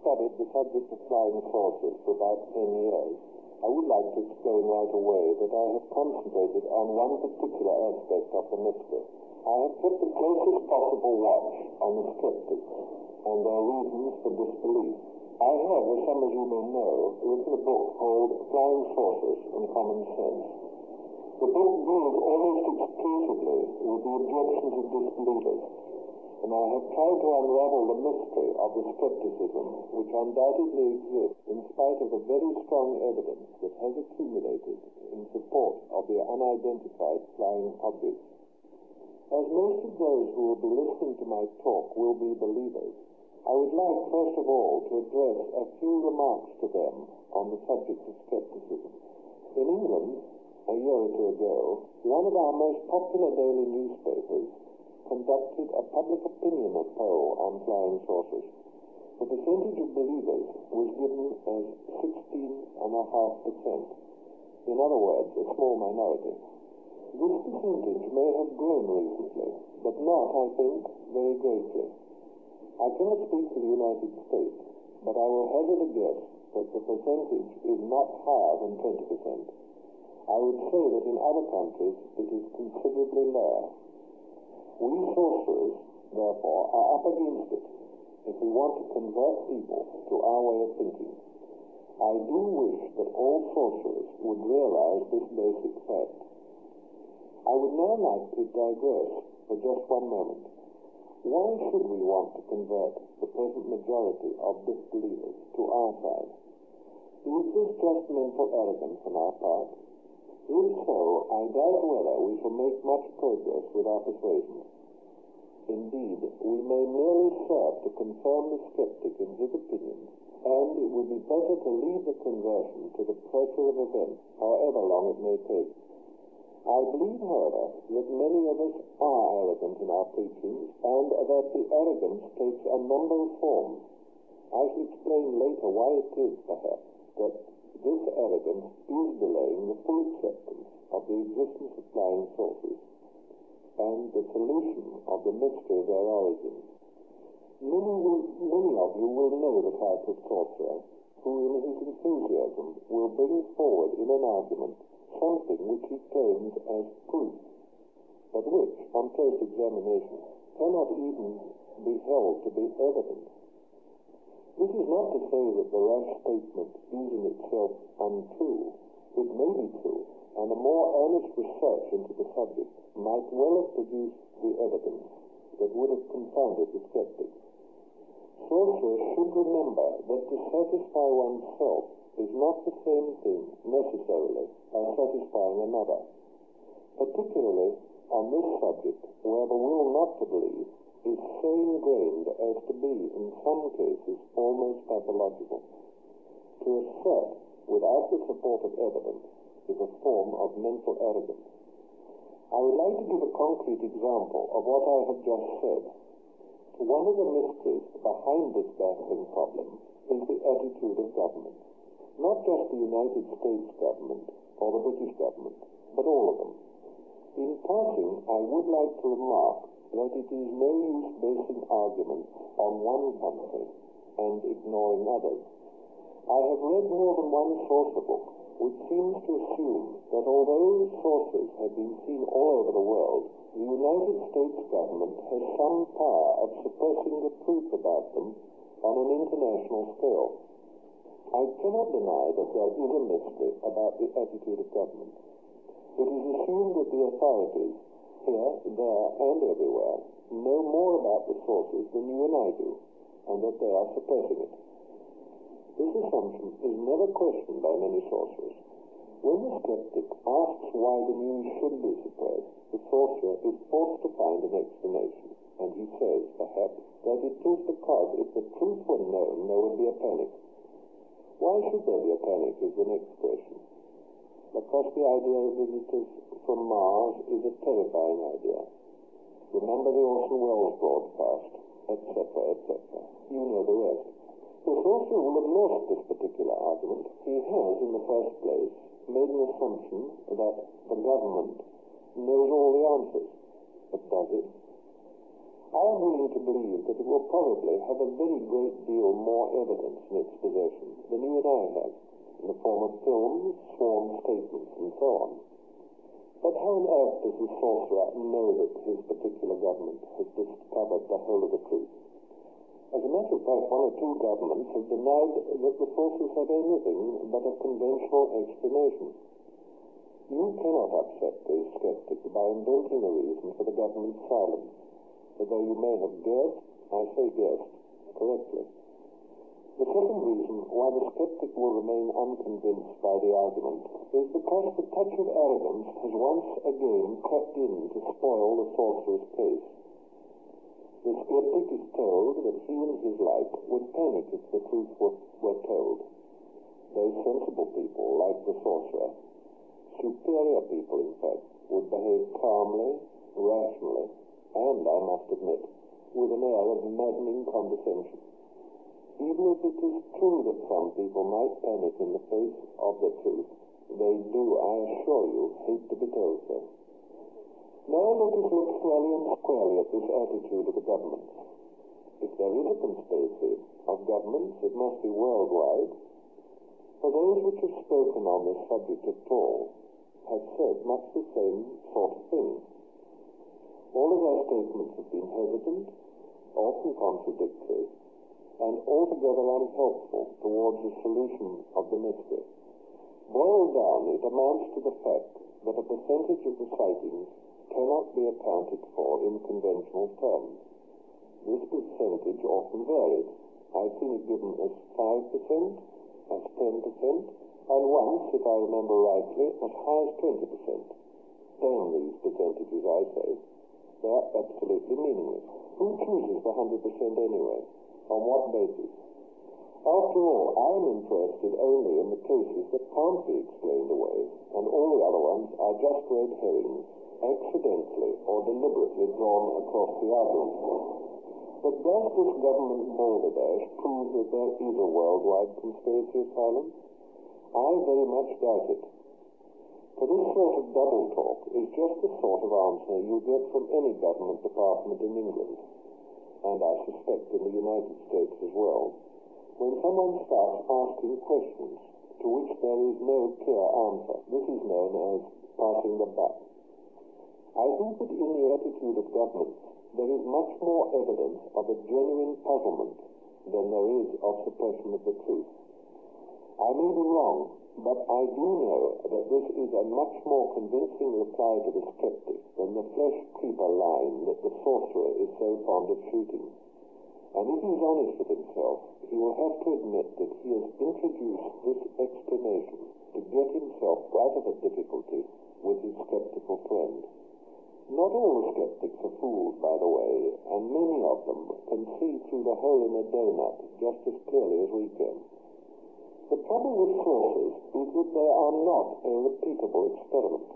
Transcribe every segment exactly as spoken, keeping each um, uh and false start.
studied the subject of flying saucers for about ten years, I would like to explain right away that I have concentrated on one particular aspect of the mystery. I have kept the closest possible watch on the skeptics and their reasons for disbelief. I have, as some of you may know, written a book called Flying Saucers and Common Sense. The book deals almost exclusively with the objections of disbelievers, and I have tried to unravel the mystery of the skepticism which undoubtedly exists in spite of the very strong evidence that has accumulated in support of the unidentified flying objects. As most of those who will be listening to my talk will be believers, I would like, first of all, to address a few remarks to them on the subject of skepticism. In England, a year or two ago, one of our most popular daily newspapers conducted a public opinion poll on flying saucers. The percentage of believers was given as sixteen point five percent. In other words, a small minority. This percentage may have grown recently, but not, I think, very greatly. I cannot speak for the United States, but I will hazard a guess that the percentage is not higher than twenty percent. I would say that in other countries it is considerably lower. We sorcerers, therefore, are up against it if we want to convert people to our way of thinking. I do wish that all sorcerers would realize this basic fact. I would now like to digress for just one moment. Why should we want to convert the present majority of disbelievers to our side? Is this just mental arrogance on our part? If so, I doubt whether we shall make much progress with our persuasions. Indeed, we may merely serve to confirm the skeptic in his opinion, and it would be better to leave the conversion to the pressure of events, however long it may take. I believe, however, that many of us are arrogant in our preachings, and that the arrogance takes a number of forms. I shall explain later why it is, perhaps, that this arrogance is delaying the full acceptance of the existence of flying saucers and the solution of the mystery of their origin. Many, will, many of you will know the type of sorcerer who, in his enthusiasm, will bring forward in an argument something which he claims as proof, but which, on close examination, cannot even be held to be evidence. This is not to say that the rash statement is in itself untrue. It may be true, and a more earnest research into the subject might well have produced the evidence that would have confounded the skeptics. Sorcerers should remember that to satisfy oneself is not the same thing, necessarily, as satisfying another. Particularly on this subject, where the will not to believe is so ingrained as to be, in some cases, almost pathological. To assert, without the support of evidence, is a form of mental arrogance. I would like to give a concrete example of what I have just said. One of the mysteries behind this baffling problem is the attitude of government. Not just the United States government or the British government, but all of them. In passing, I would like to remark that it is no use basing arguments on one country and ignoring others. I have read more than one sorcerer book which seems to assume that although sorcerers have been seen all over the world, the United States government has some power of suppressing the truth about them on an international scale. I cannot deny that there is a mystery about the attitude of government. It is assumed that the authorities, here, there, and everywhere, know more about the sources than you and I do, and that they are suppressing it. This assumption is never questioned by many sorcerers. When the skeptic asks why the news should be suppressed, the sorcerer is forced to find an explanation, and he says, perhaps, that it is because if the truth were known, there would be a panic. Why should there be a panic is the next question. Because the idea of visitors from Mars is a terrifying idea. Remember the Orson Welles broadcast, et cetera, et cetera. You know the rest. The sorcerer will have lost this particular argument. He has, in the first place, made an assumption that the government knows all the answers. But does it? I am willing to believe that it will probably have a very great deal more evidence in its possession than you and I have, in the form of films, sworn statements, and so on. But how on earth does the sorcerer know that his particular government has discovered the whole of the truth? As a matter of fact, one or two governments have denied that the sources have anything but a conventional explanation. You cannot upset the skeptic by inventing a reason for the government's silence, although you may have guessed, I say guessed, correctly. The second reason why the skeptic will remain unconvinced by the argument is because the touch of arrogance has once again crept in to spoil the sorcerer's case. The skeptic is told that he and his like would panic if the truth were, were told. Those sensible people, like the sorcerer, superior people in fact, would behave calmly, rationally, and, I must admit, with an air of maddening condescension. Even if it is true that some people might panic in the face of the truth, they do, I assure you, hate to be told so. Now let us look slowly and squarely at this attitude of the governments. If there is a conspiracy of governments, it must be worldwide, for those which have spoken on this subject at all have said much the same sort of thing. All of their statements have been hesitant, often contradictory, and altogether unhelpful towards the solution of the mystery. Boiled down, it amounts to the fact that a percentage of the sightings cannot be accounted for in conventional terms. This percentage often varies. I've seen it given as five percent, as ten percent, and once, if I remember rightly, as high as twenty percent. Damn these percentages, I say. They are absolutely meaningless. Who chooses the one hundred percent anyway? On what basis? After all, I am interested only in the cases that can't be explained away, and all the other ones are just red herrings, accidentally or deliberately drawn across the argument. But does this government balderdash prove that there is a worldwide conspiracy of silence? I very much doubt it. For this sort of double talk is just the sort of answer you get from any government department in England, and I suspect in the United States as well, when someone starts asking questions to which there is no clear answer. This is known as passing the buck. I think that in the attitude of governments there is much more evidence of a genuine puzzlement than there is of suppression of the truth. I may be wrong, but I do know that this is a much more convincing reply to the skeptic than the flesh creeper line that the sorcerer is so fond of shooting. And if he is honest with himself, he will have to admit that he has introduced this explanation to get himself out of a difficulty with his skeptical friend. Not all the skeptics are fools, by the way, and many of them can see through the hole in a donut just as clearly as we can. The trouble with sources is that they are not a repeatable experiment.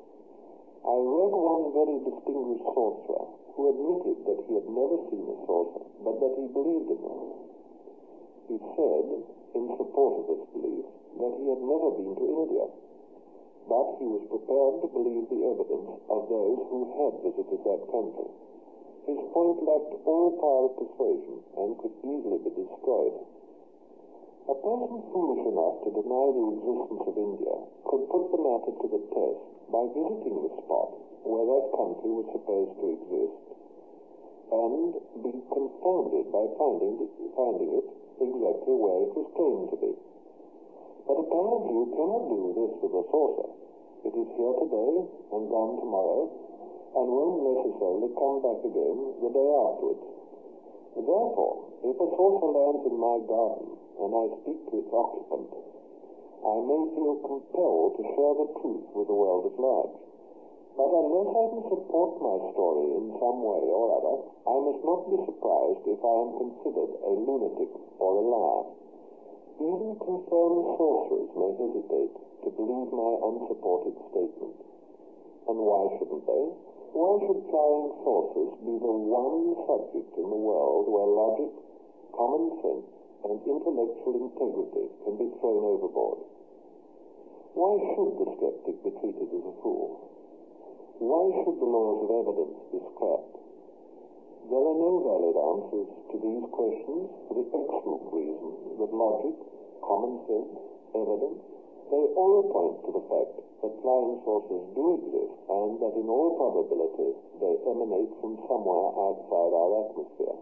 I read one very distinguished sorcerer who admitted that he had never seen a saucer, but that he believed in them. He said, in support of this belief, that he had never been to India, but he was prepared to believe the evidence of those who had visited that country. His point lacked all power of persuasion and could easily be destroyed. A person foolish enough to deny the existence of India could put the matter to the test by visiting the spot where that country was supposed to exist and be confounded by finding it, finding it exactly where it was claimed to be. But apparently you cannot do this with a saucer. It is here today and gone tomorrow, and won't necessarily come back again the day afterwards. Therefore, if a saucer lands in my garden and I speak to its occupant, I may feel compelled to share the truth with the world at large. But unless I can support my story in some way or other, I must not be surprised if I am considered a lunatic or a liar. Even confirmed sorcerers may hesitate to believe my unsupported statement. And why shouldn't they? Why should flying saucers be the one subject in the world where logic, common sense, and intellectual integrity can be thrown overboard? Why should the skeptic be treated as a fool? Why should the laws of evidence be scrapped? There are no valid answers to these questions for the excellent reason that logic, common sense, evidence, they all point to the fact that flying saucers do exist and that in all probability they emanate from somewhere outside our atmosphere.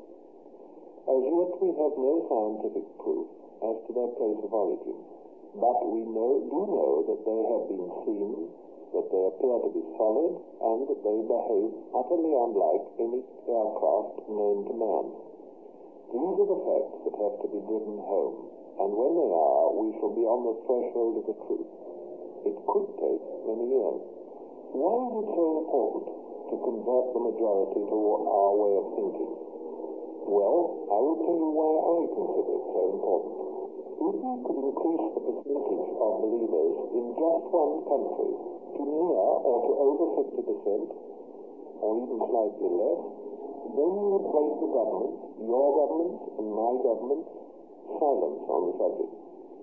As yet we have no scientific proof as to their place of origin, but we know, do know that they have been seen, that they appear to be solid, and that they behave utterly unlike any aircraft known to man. These are the facts that have to be driven home, and when they are, we shall be on the threshold of the truth. It could take many years. Why is it so important to convert the majority to our way of thinking? Well, I will tell you why I consider it so important. If we could increase the percentage of believers in just one country to near or to over fifty percent, or even slightly less, then we would break the government, your government and my government, silence on the subject.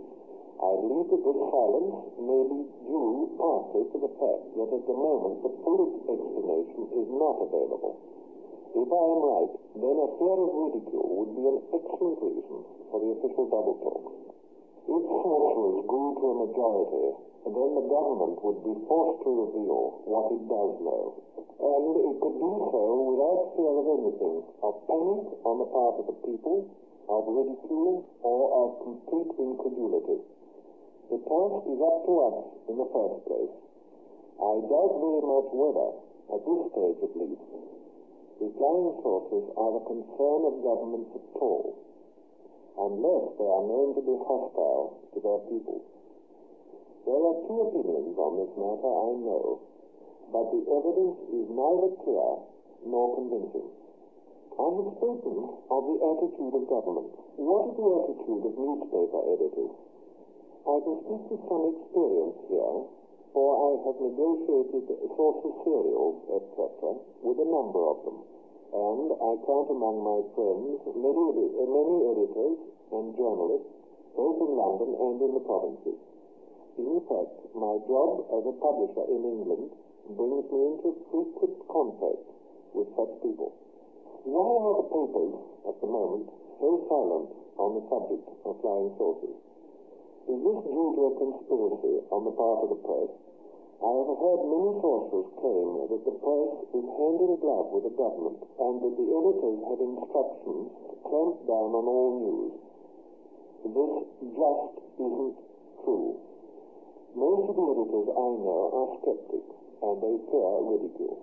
I believe that this silence may be due partly to the fact that at the moment the full explanation is not available. If I am right, then a fear of ridicule would be an excellent reason for the official double talk. If sorcerers grew to a majority, then the government would be forced to reveal what it does know. And it could do so without fear of anything, of panic on the part of the people, of ridicule, or of complete incredulity. The task is up to us in the first place. I doubt very much whether, at this stage at least, the flying saucers are the concern of governments at all, unless they are known to be hostile to their people. There are two opinions on this matter, I know, but the evidence is neither clear nor convincing. I have spoken of the attitude of government. What is the attitude of newspaper editors? I can speak with some experience here, for I have negotiated saucer serials, et cetera, with a number of them, and I count among my friends many, many editors and journalists, both in London and in the provinces. In fact, my job as a publisher in England brings me into frequent contact with such people. Why are the papers, at the moment, so silent on the subject of flying saucers? Is this due to a conspiracy on the part of the press? I have heard many sources claim that the press is hand in glove with the government and that the editors have instructions to clamp down on all news. This just isn't true. Most of the editors I know are skeptics, and they fear ridicule.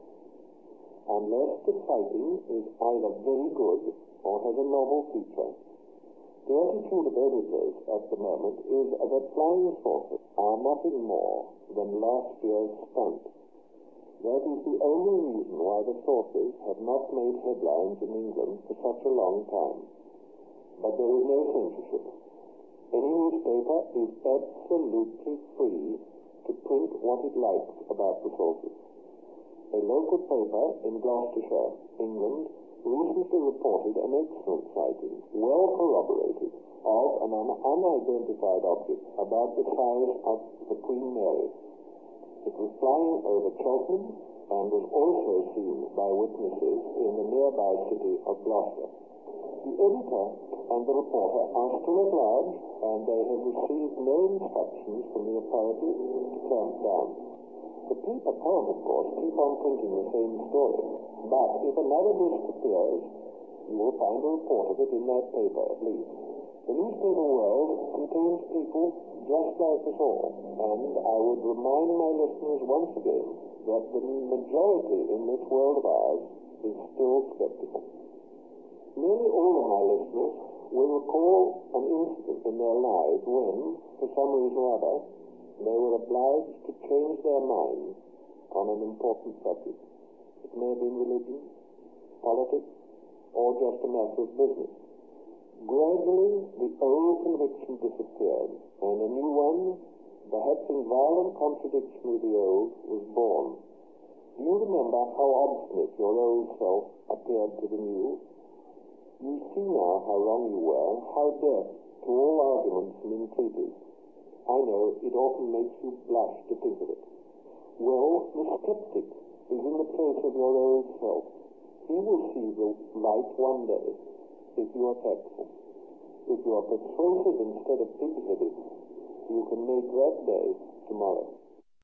Unless the fighting is either very good or has a novel feature. The attitude of editors at the moment is that flying saucers are nothing more than last year's stunt. That is the only reason why the saucers have not made headlines in England for such a long time. But there is no censorship. Any newspaper is absolutely free to print what it likes about the saucers. A local paper in Gloucestershire, England, recently reported an excellent sighting, well corroborated, of an unidentified object about the size of the Queen Mary. It was flying over Cheltenham and was also seen by witnesses in the nearby city of Gloucester. The editor and the reporter are still at large, and they have received no instructions from the authorities to clamp down. The paper can, of course, keep on printing the same story, but if another disc appears, you will find a report of it in that paper at least. The newspaper world contains people just like us all, and I would remind my listeners once again that the majority in this world of ours is still skeptical. Nearly all of my listeners will recall an incident in their lives when, for some reason or other, they were obliged to change their minds on an important subject. It may have been religion, politics, or just a matter of business. Gradually, the old conviction disappeared, and a new one, perhaps in violent contradiction with the old, was born. Do you remember how obstinate your old self appeared to the new? You see now how wrong you were, how deaf to all arguments and entreaties. I know it often makes you blush to think of it. Well, the skeptic is in the place of your old self. He will see the light one day if you are tactful. If you are persuasive instead of pig-headed, you can make that day tomorrow.